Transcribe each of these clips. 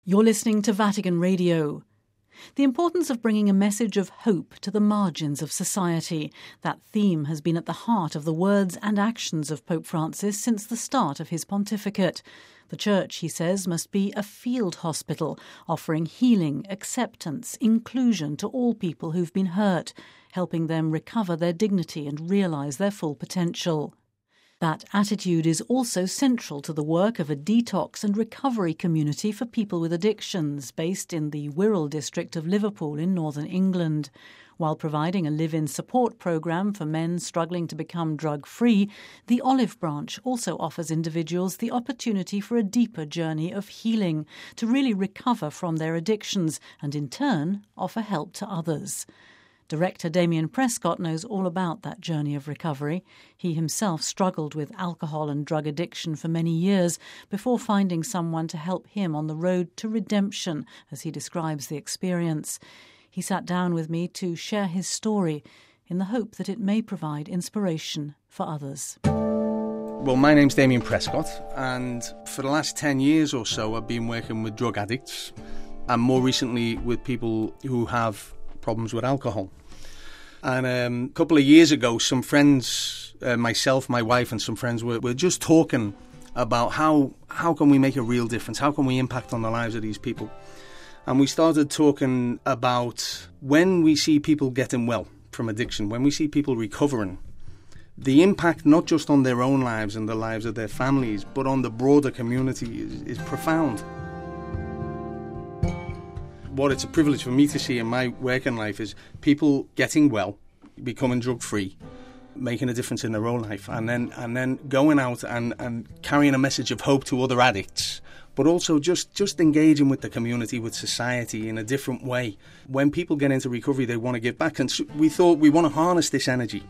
You're listening to Vatican Radio. The importance of bringing a message of hope to the margins of society. That theme has been at the heart of the words and actions of Pope Francis since the start of his pontificate. The Church, he says, must be a field hospital, offering healing, acceptance, inclusion to all people who've been hurt, helping them recover their dignity and realise their full potential. That attitude is also central to the work of a detox and recovery community for people with addictions based in the Wirral district of Liverpool in northern England. While providing a live-in support programme for men struggling to become drug-free, the Olive Branch also offers individuals the opportunity for a deeper journey of healing, to really recover from their addictions and in turn offer help to others. Director Damien Prescott knows all about that journey of recovery. He himself struggled with alcohol and drug addiction for many years before finding someone to help him on the road to redemption, as he describes the experience. He sat down with me to share his story in the hope that it may provide inspiration for others. Well, my name's Damien Prescott, and for the last 10 years or so I've been working with drug addicts and more recently with people who have problems with alcohol. And a couple of years ago, some friends, myself, my wife and some friends were just talking about how can we make a real difference, how can we impact on the lives of these people. And we started talking about when we see people getting well from addiction, when we see people recovering, the impact not just on their own lives and the lives of their families, but on the broader community is profound. What it's a privilege for me to see in my working life is people getting well, becoming drug-free, making a difference in their own life, and then going out and carrying a message of hope to other addicts, but also just engaging with the community, with society in a different way. When people get into recovery, they want to give back, and so we thought we want to harness this energy.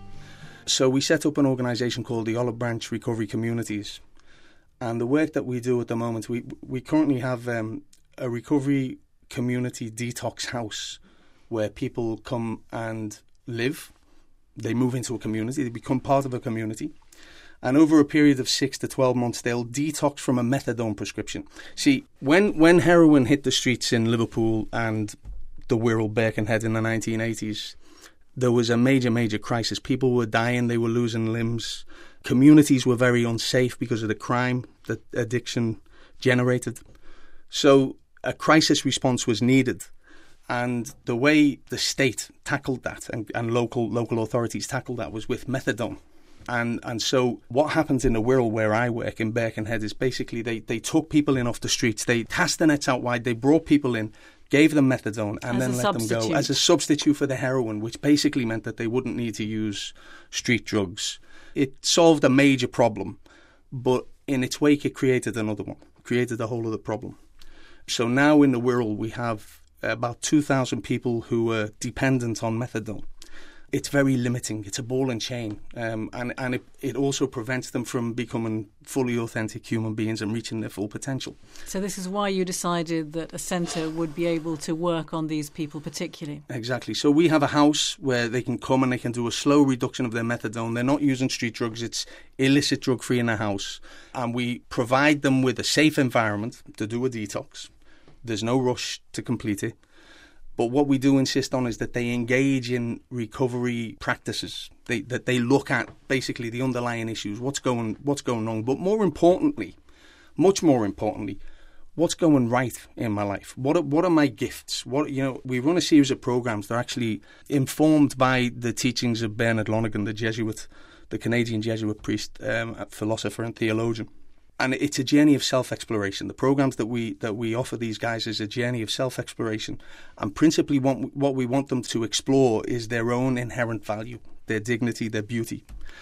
So we set up an organisation called the Olive Branch Recovery Communities, and the work that we do at the moment, we currently have a recovery community detox house where people come and live. They move into a community, they become part of a community, and over a period of 6 to 12 months they'll detox from a methadone prescription. See, when heroin hit the streets in Liverpool and the Wirral, Birkenhead in the 1980s, there was a major crisis. People were dying, they were losing limbs. Communities were very unsafe because of the crime that addiction generated. So a crisis response was needed, and the way the state tackled that and local authorities tackled that was with methadone. And so what happens in the Wirral where I work in Birkenhead is basically they took people in off the streets, they cast the nets out wide, they brought people in, gave them methadone and then let them go as a substitute for the heroin, which basically meant that they wouldn't need to use street drugs. It solved a major problem, but in its wake it created another one, created a whole other problem. So now in the Wirral we have about 2,000 people who are dependent on methadone. It's very limiting. It's a ball and chain. And it also prevents them from becoming fully authentic human beings and reaching their full potential. So this is why you decided that a centre would be able to work on these people particularly? Exactly. So we have a house where they can come and they can do a slow reduction of their methadone. They're not using street drugs. It's illicit drug-free in the house. And we provide them with a safe environment to do a detox. There's no rush to complete it. But what we do insist on is that they engage in recovery practices. That they look at basically the underlying issues, what's going wrong. But more importantly, much more importantly, what's going right in my life? What are my gifts? We run a series of programs that are actually informed by the teachings of Bernard Lonergan, the Jesuit, the Canadian Jesuit priest, philosopher and theologian. And it's a journey of self-exploration. The programs that we offer these guys is a journey of self-exploration. And principally what we want them to explore is their own inherent value, their dignity, their beauty.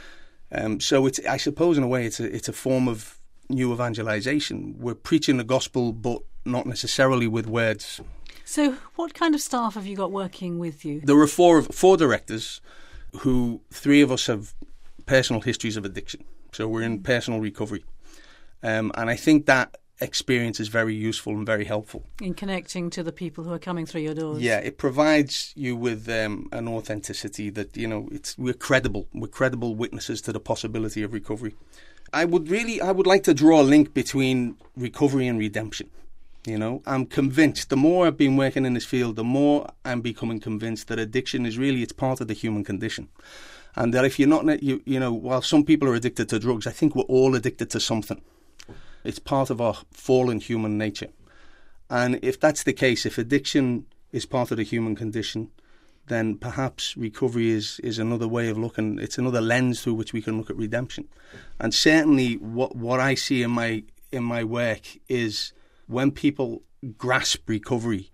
So it's, I suppose in a way, it's a form of new evangelization. We're preaching the gospel, but not necessarily with words. So what kind of staff have you got working with you? There are four directors who 3 of us have personal histories of addiction. So we're in personal recovery. And I think that experience is very useful and very helpful. In connecting to the people who are coming through your doors. Yeah, it provides you with an authenticity that, we're credible. We're credible witnesses to the possibility of recovery. I would like to draw a link between recovery and redemption. You know, I'm convinced, the more I've been working in this field, the more I'm becoming convinced that addiction is really, it's part of the human condition. And that if you're not, you know, while some people are addicted to drugs, I think we're all addicted to something. It's part of our fallen human nature. And if that's the case, if addiction is part of the human condition, then perhaps recovery is another way of looking. It's another lens through which we can look at redemption. And certainly what I see in my work is when people grasp recovery,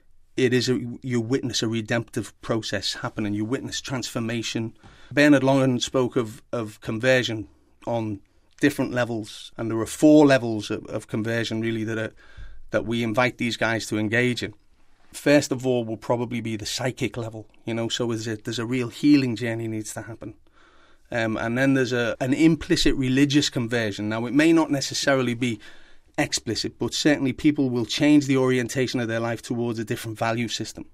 you witness a redemptive process happening. You witness transformation. Bernard Logan spoke of conversion on different levels, and there are 4 levels of conversion really that we invite these guys to engage in. First of all will probably be the psychic level, you know, so there's a real healing journey needs to happen. And then there's an implicit religious conversion. Now, it may not necessarily be explicit, but certainly people will change the orientation of their life towards a different value system.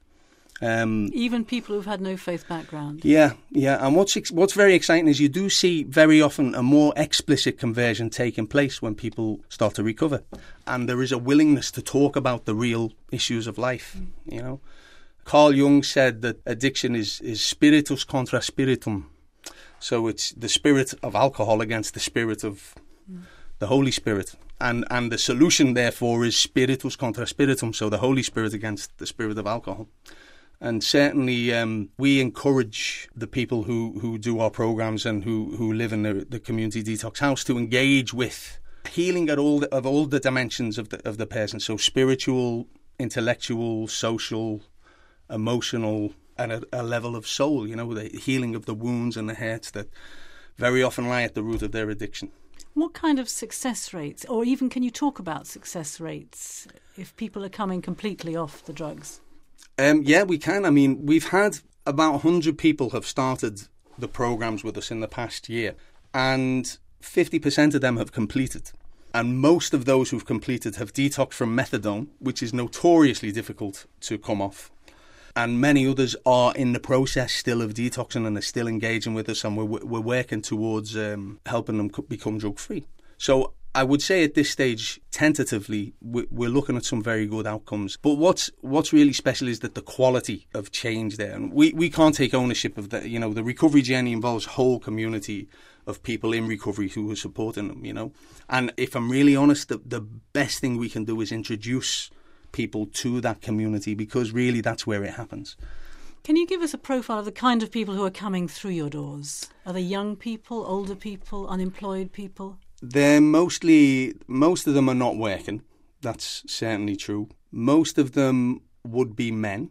Even people who've had no faith background. Yeah. And what's very exciting is you do see very often a more explicit conversion taking place when people start to recover, and there is a willingness to talk about the real issues of life. You know, Carl Jung said that addiction is spiritus contra spiritum, so it's the spirit of alcohol against the spirit of the Holy Spirit, and the solution therefore is spiritus contra spiritum, so the Holy Spirit against the spirit of alcohol. And certainly we encourage the people who do our programs and who live in the community detox house to engage with healing at all the dimensions of the person. So spiritual, intellectual, social, emotional, and a level of soul, you know, the healing of the wounds and the hurts that very often lie at the root of their addiction. What kind of success rates, or even can you talk about success rates if people are coming completely off the drugs? Yeah, we can. I mean, we've had about 100 people have started the programs with us in the past year, and 50% of them have completed. And most of those who've completed have detoxed from methadone, which is notoriously difficult to come off. And many others are in the process still of detoxing and are still engaging with us, and we're working towards helping them become drug-free. So I would say at this stage, tentatively, we're looking at some very good outcomes. But what's really special is that the quality of change there, and we can't take ownership of that. You know, the recovery journey involves a whole community of people in recovery who are supporting them, you know. And if I'm really honest, the best thing we can do is introduce people to that community, because really that's where it happens. Can you give us a profile of the kind of people who are coming through your doors? Are they young people, older people, unemployed people? They're most of them are not working. That's certainly true. Most of them would be men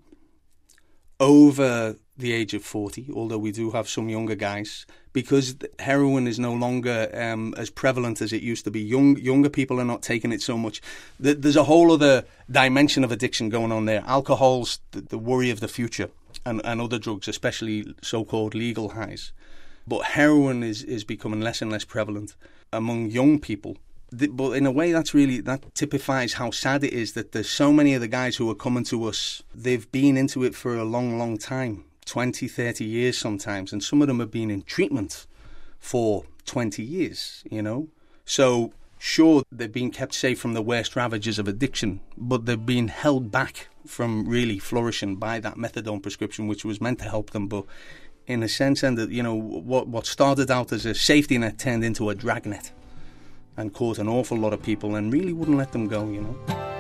over the age of 40, although we do have some younger guys, because heroin is no longer as prevalent as it used to be. Younger people are not taking it so much. There's a whole other dimension of addiction going on there. Alcohol's the worry of the future, and other drugs, especially so-called legal highs. But heroin is becoming less and less prevalent among young people. But in a way, that typifies how sad it is that there's so many of the guys who are coming to us, they've been into it for a long, long time, 20, 30 years sometimes, and some of them have been in treatment for 20 years, you know. So, sure, they've been kept safe from the worst ravages of addiction, but they've been held back from really flourishing by that methadone prescription, which was meant to help them, but in a sense, and that, you know, what started out as a safety net turned into a dragnet and caught an awful lot of people and really wouldn't let them go, you know.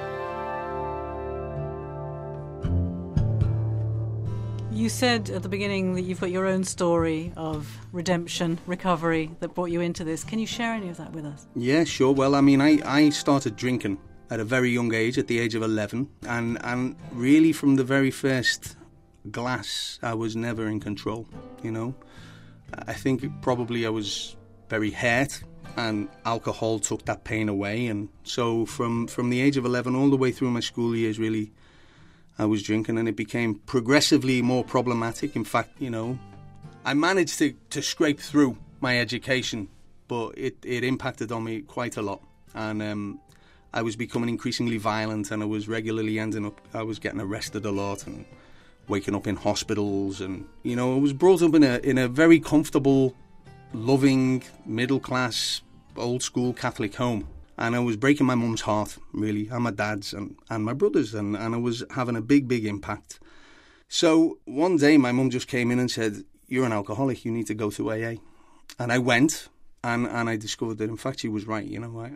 You said at the beginning that you've got your own story of redemption, recovery that brought you into this. Can you share any of that with us? Yeah, sure. Well, I mean, I started drinking at a very young age, at the age of 11, and really from the very first glass, I was never in control, you know. I think probably I was very hurt, and alcohol took that pain away. And so from the age of 11 all the way through my school years, really, I was drinking, and it became progressively more problematic. In fact, you know, I managed to scrape through my education, but it impacted on me quite a lot. And I was becoming increasingly violent, and I was regularly I was getting arrested a lot and waking up in hospitals. And, you know, I was brought up in a very comfortable, loving, middle-class, old-school Catholic home. And I was breaking my mum's heart, really, and my dad's and my brother's, and I was having a big, big impact. So one day my mum just came in and said, "You're an alcoholic, you need to go to AA." And I went, and I discovered that, in fact, she was right. You know,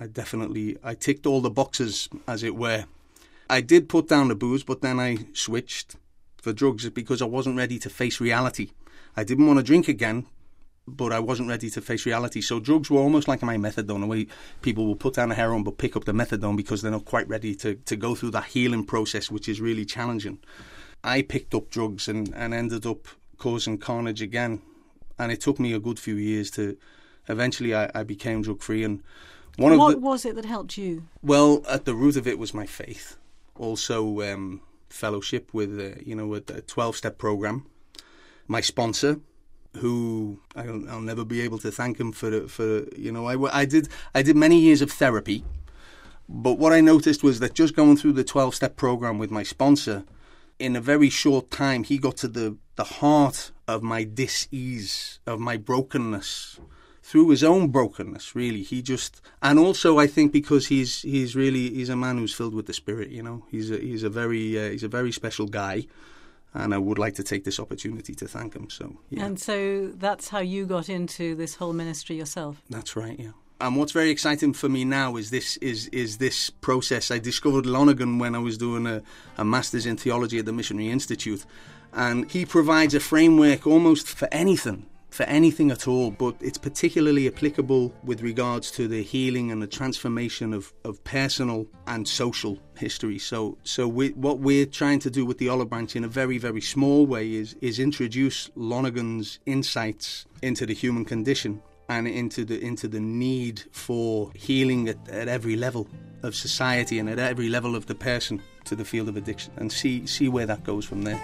I ticked all the boxes, as it were. I did put down the booze, but then I switched for drugs because I wasn't ready to face reality. I didn't want to drink again, but I wasn't ready to face reality. So drugs were almost like my methadone, the way people will put down the heroin but pick up the methadone because they're not quite ready to go through that healing process, which is really challenging. I picked up drugs and ended up causing carnage again. And it took me a good few years to... Eventually, I became drug-free. And what was it that helped you? Well, at the root of it was my faith. Also, fellowship with, a 12-step program. My sponsor, who I'll never be able to thank him for I did many years of therapy, but what I noticed was that just going through the 12-step program with my sponsor, in a very short time, he got to the heart of my dis-ease, of my brokenness, through his own brokenness, really. And also I think because he's a man who's filled with the Spirit, you know. He's a very special guy. And I would like to take this opportunity to thank him. So, yeah. And so that's how you got into this whole ministry yourself? That's right, yeah. And what's very exciting for me now is this process. I discovered Lonergan when I was doing a Master's in Theology at the Missionary Institute. And he provides a framework almost for anything at all, but it's particularly applicable with regards to the healing and the transformation of personal and social history. So what we're trying to do with the Olive Branch in a very, very small way is introduce Lonergan's insights into the human condition and into the need for healing at every level of society and at every level of the person to the field of addiction, and see where that goes from there.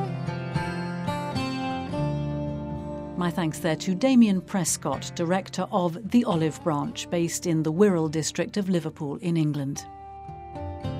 My thanks there to Damien Prescott, director of The Olive Branch, based in the Wirral district of Liverpool in England.